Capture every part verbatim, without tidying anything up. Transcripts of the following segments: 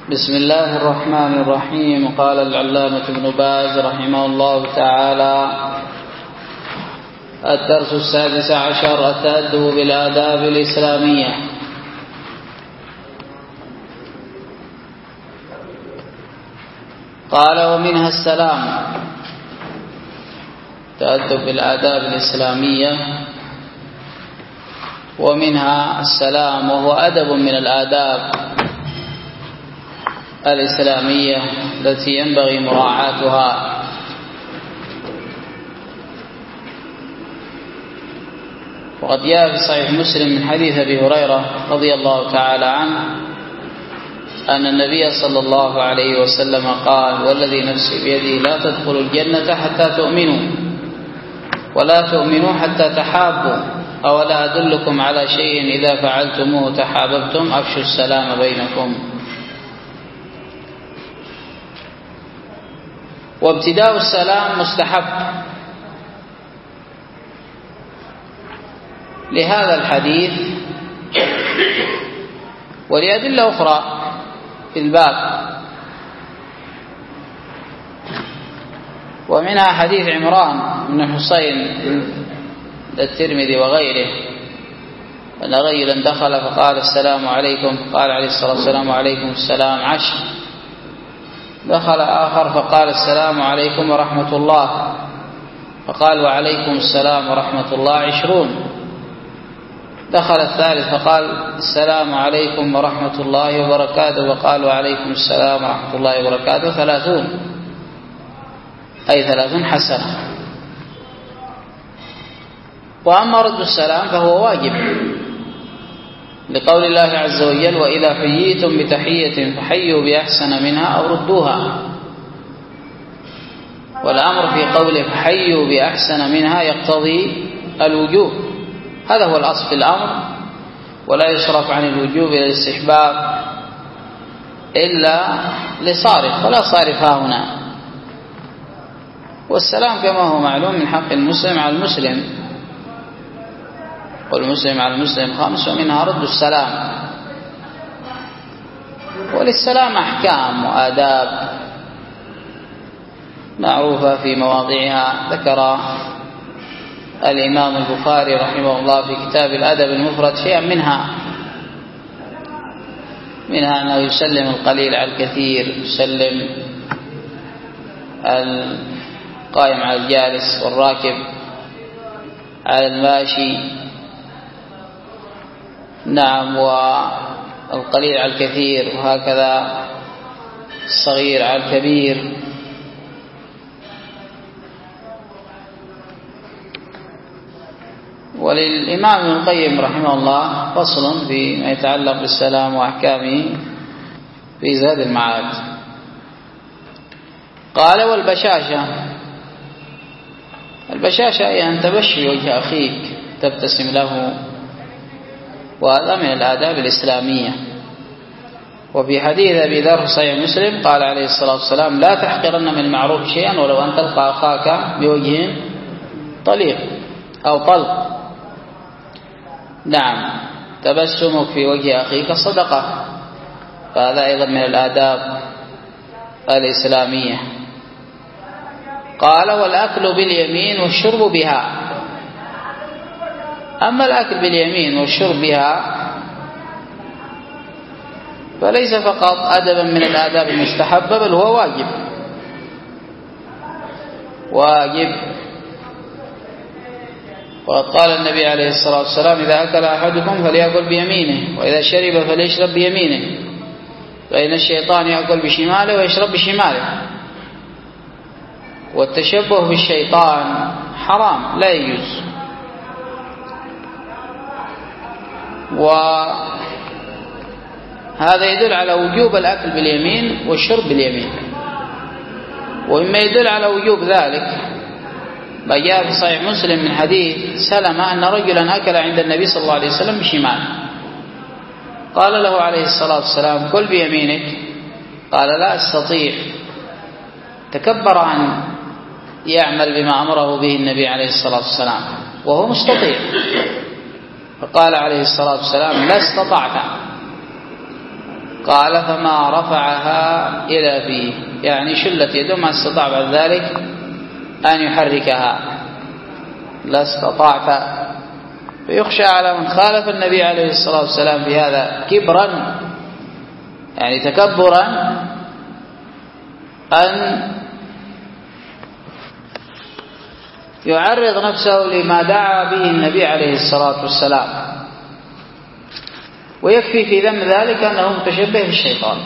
بسم الله الرحمن الرحيم. قال العلامة ابن باز رحمه الله تعالى: الدرس السادس عشر: التأدب بالآداب الإسلامية. قال: ومنها السلام. تأدب بالآداب الإسلامية ومنها السلام، وهو أدب من الآداب الإسلامية التي ينبغي مراعاتها. وقد جاء في صحيح مسلم من حديث أبي هريرة رضي الله تعالى عنه أن النبي صلى الله عليه وسلم قال: والذي نفسي بيده لا تدخلوا الجنة حتى تؤمنوا ولا تؤمنوا حتى تحابوا، أولا أدلكم على شيء إذا فعلتموه تحاببتم؟ أفشوا السلام بينكم. وابتداء السلام مستحب لهذا الحديث ولأدلة أخرى في الباب، ومنها حديث عمران بن حسين الترمذي وغيره أن رجلا دخل فقال: السلام عليكم، فقال عليه الصلاة والسلام: وعليكم السلام عشر. دخل آخر فقال: السلام عليكم ورحمة الله، فقال: وعليكم السلام ورحمة الله عشرون. دخل الثالث فقال: السلام عليكم ورحمة الله وبركاته، فقال: وعليكم السلام ورحمة الله وبركاته ثلاثون، أي ثلاثون حسنة. وأما رد السلام فهو واجب لقول الله عز وجل: وإذا حييتم بتحية فحيوا بأحسن منها أو ردوها. والأمر في قوله فحيوا بأحسن منها يقتضي الوجوب، هذا هو الأصل في الأمر، ولا يصرف عن الوجوب إلى الاستحباب إلا لصارف، ولا صارف ها هنا. والسلام كما هو معلوم من حق المسلم على المسلم، والمسلم على المسلم خمس، ومنها رد السلام. وللسلام أحكام وآداب معروفة في مواضعها. ذكر الإمام البخاري رحمه الله في كتاب الأدب المفرد شيئا منها منها أنه يسلم القليل على الكثير، يسلم القائم على الجالس، والراكب على الماشي، نعم، والقليل على الكثير، وهكذا الصغير على الكبير. وللإمام ابن القيم رحمه الله فصل فيما يتعلق بالسلام وأحكامه في زاد المعاد. قال: والبشاشة. البشاشة هي أن تبشي وجه أخيك، تبتسم له، وهذا من الآداب الإسلامية. وفي حديث أبي ذر صحيح مسلم قال عليه الصلاة والسلام: لا تحقرن من المعروف شيئا ولو أن تلقى أخاك بوجه طليق أو طلق. نعم، تبسمك في وجه أخيك صدقة، فهذا أيضا من الآداب الإسلامية. قال: والأكل باليمين والشرب بها. أما الأكل باليمين والشرب بها فليس فقط أدبا من الآداب المستحبة، بل هو واجب واجب وقد قال النبي عليه الصلاة والسلام: إذا أكل أحدكم فليأكل بيمينه، وإذا شرب فليشرب بيمينه، فإن الشيطان يأكل بشماله ويشرب بشماله. والتشبه بالشيطان حرام، لا يجوز. وهذا يدل على وجوب الأكل باليمين والشرب باليمين. ومما يدل على وجوب ذلك ما جاء في صحيح مسلم من حديث سلمة أن رجلا أكل عند النبي صلى الله عليه وسلم بشماله، قال له عليه الصلاة والسلام: كل بيمينك. قال: لا أستطيع. تكبر أن يعمل بما أمره به النبي عليه الصلاة والسلام وهو مستطيع، فقال عليه الصلاة والسلام: لا استطعت. قال فما رفعها إلى فيه، يعني شلت يده ما استطاع بعد ذلك أن يحركها، لا استطاع. فيخشى على من خالف النبي عليه الصلاة والسلام في هذا كبرا، يعني تكبرا، أن يعرض نفسه لما دعا به النبي عليه الصلاة والسلام. ويكفي في ذم ذلك أنه متشبه بالشيطان،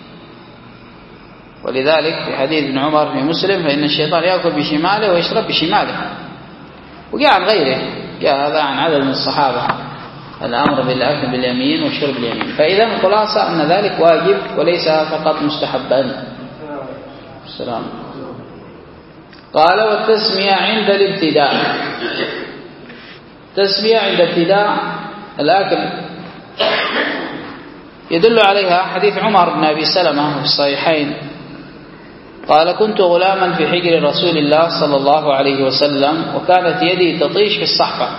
ولذلك في حديث ابن عمر في مسلم فإن الشيطان يأكل بشماله ويشرب بشماله. وجاء عن غيره، جاء هذا عن عدد من الصحابة، الأمر بالأكل باليمين والشرب باليمين. فإذا الخلاصة أن ذلك واجب وليس فقط مستحبا. السلام. قال والتسمية عند الابتداء، تسمية عند ابتداء الأكل يدل عليها حديث عمر بن أبي سلمة في الصحيحين قال كنت غلاما في حجر رسول الله صلى الله عليه وسلم وكانت يدي تطيش في الصحفة،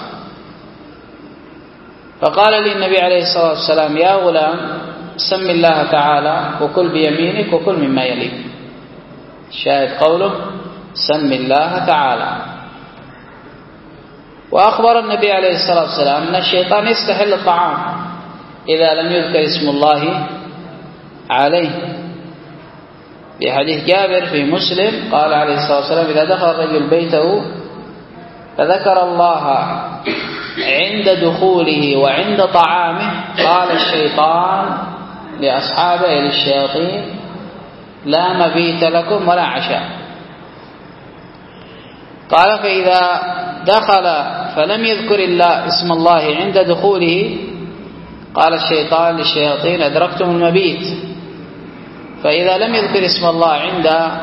فقال لي النبي عليه الصلاة والسلام يا غلام سم الله تعالى وكل بيمينك وكل مما يليك. الشاهد قوله سم الله تعالى. وأخبر النبي عليه الصلاة والسلام أن الشيطان يستحل الطعام إذا لم يذكر اسم الله عليه، في حديث جابر في مسلم قال عليه الصلاة والسلام إذا دخل الرجل بيته فذكر الله عند دخوله وعند طعامه قال الشيطان لأصحابه للشياطين لا مبيت لكم ولا عشاء. قال فإذا دخل فلم يذكر الله اسم الله عند دخوله قال الشيطان للشياطين أدركتم المبيت. فإذا لم يذكر اسم الله عند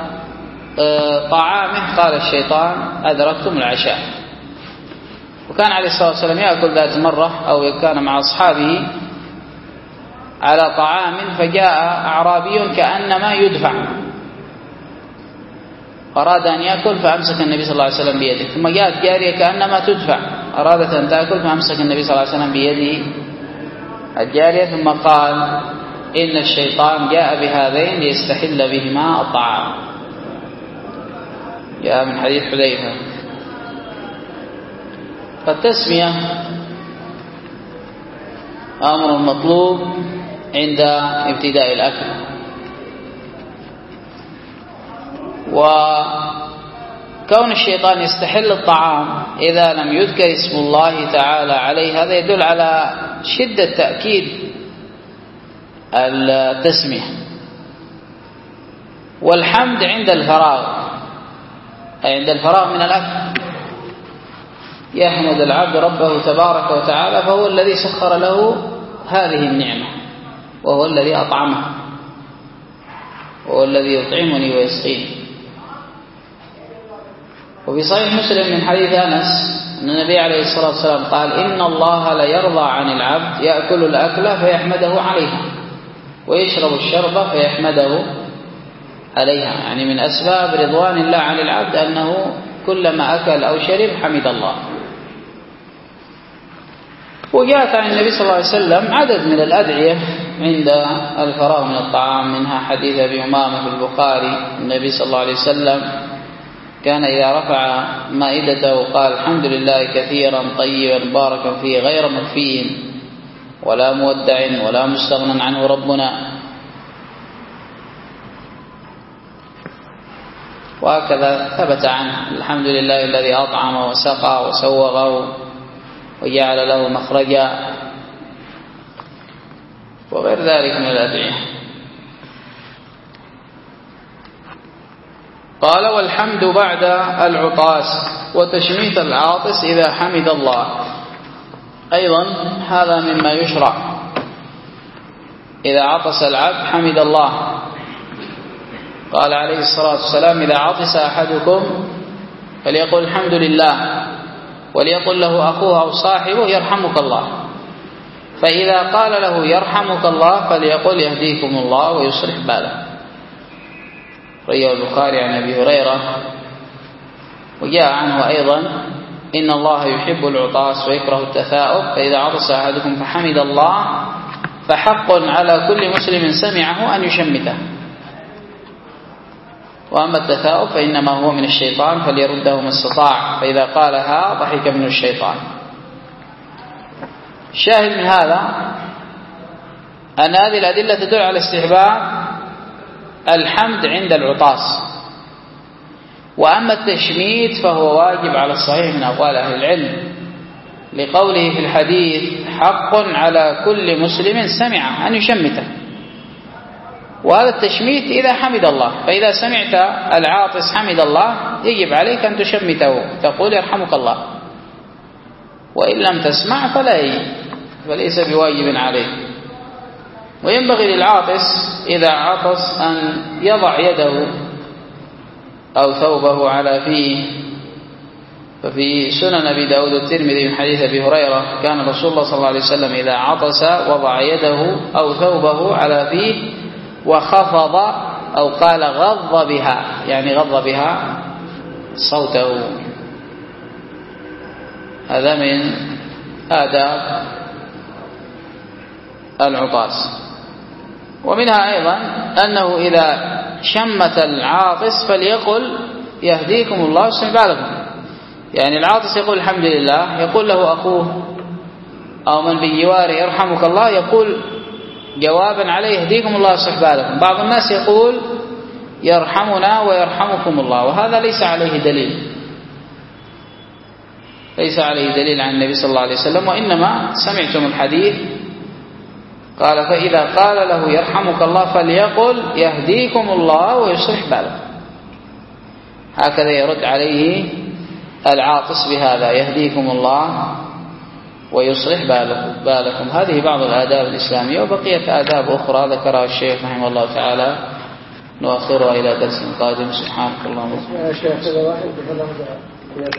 طعامه قال الشيطان أدركتم العشاء. وكان عليه الصلاة والسلام يأكل ذات مرة أو كان مع أصحابه على طعام فجاء أعرابي كأنما يدفع أراد أن يأكل فأمسك النبي صلى الله عليه وسلم بيده، ثم جاءت جارية كأنما تدفع أرادت أن تأكل فأمسك النبي صلى الله عليه وسلم بيده الجارية، ثم قال إن الشيطان جاء بهذين ليستحل بهما الطعام. جاء من حديث حذيفة. فالتسمية أمر مطلوب عند ابتداء الأكل، وكون الشيطان يستحل الطعام إذا لم يذكر اسم الله تعالى عليه هذا يدل على شدة تأكيد التسمية. والحمد عند الفراغ، أي عند الفراغ من الأكل يحمد العبد ربه تبارك وتعالى، فهو الذي سخر له هذه النعمة وهو الذي أطعمه وهو الذي يطعمني ويسقيني. وفي صحيح مسلم من حديث أنس أن النبي عليه الصلاة والسلام قال إن الله لا يرضى عن العبد يأكل الأكل فيحمده عليها ويشرب الشرب فيحمده عليها، يعني من أسباب رضوان الله عن العبد أنه كلما أكل أو شرب حمد الله. وجاءت عن النبي صلى الله عليه وسلم عدد من الأدعية عند الفراغ من الطعام، منها حديث أبي أمامة في البخاري النبي صلى الله عليه وسلم كان إذا رفع مائدته قال الحمد لله كثيرا طيبا باركا فيه غير مكفي ولا مودع ولا مستغنى عنه ربنا. وهكذا ثبت عنه الحمد لله الذي أطعم وسقى وسوغ وجعل له مخرجا وغير ذلك من الأدعية. قال والحمد بعد العطاس وتشميت العاطس إذا حمد الله، أيضا هذا مما يشرع. إذا عطس العبد حمد الله، قال عليه الصلاة والسلام إذا عطس أحدكم فليقل الحمد لله وليقل له أخوه أو صاحبه يرحمك الله، فإذا قال له يرحمك الله فليقل يهديكم الله ويصلح باله. رواه البخاري عن أبي هريرة. وجاء عنه أيضا إن الله يحب العطاس ويكره التثاؤب، فإذا عطس أحدكم فحمد الله فحق على كل مسلم سمعه أن يشمته. وأما التثاؤب فإنما هو من الشيطان فليرده ما استطاع، فإذا قالها ضحك منه الشيطان. الشاهد من هذا أن هذه الأدلة تدل على استحباب الحمد عند العطاس. وأما التشميت فهو واجب على الصحيح من أقوال أهل العلم، لقوله في الحديث حق على كل مسلم سمع أن يشمته. وهذا التشميت إذا حمد الله، فإذا سمعت العاطس حمد الله يجب عليك أن تشمته، تقول يرحمك الله. وإن لم تسمع فلا يجب، فليس بواجب عليك. وينبغي للعاطس إذا عطس أن يضع يده أو ثوبه على فيه. ففي سنن أبي داود والترمذي من حديث أبي هريرة كان رسول الله صلى الله عليه وسلم إذا عطس وضع يده أو ثوبه على فيه وخفض أو قال غض بها، يعني غض بها صوته. هذا من آداب العطاس. ومنها أيضا أنه إذا شمت العاطس فليقل يهديكم الله ويصلح بالكم. يعني العاطس يقول الحمد لله، يقول له أخوه أو من بجواره يرحمك الله، يقول جوابا عليه يهديكم الله ويصلح بالكم. بعض الناس يقول يرحمنا ويرحمكم الله، وهذا ليس عليه دليل، ليس عليه دليل عن النبي صلى الله عليه وسلم. وإنما سمعتم الحديث قال فإذا قال له يرحمك الله فليقل يهديكم الله ويصلح بالكم. هكذا يرد عليه العاطس بهذا، يهديكم الله ويصلح بالكم. هذه بعض الآداب الإسلامية، وبقية آداب أخرى ذكرها الشيخ رحمه الله تعالى نؤخرها إلى درس قادم. سبحانك اللهم وبحمدك.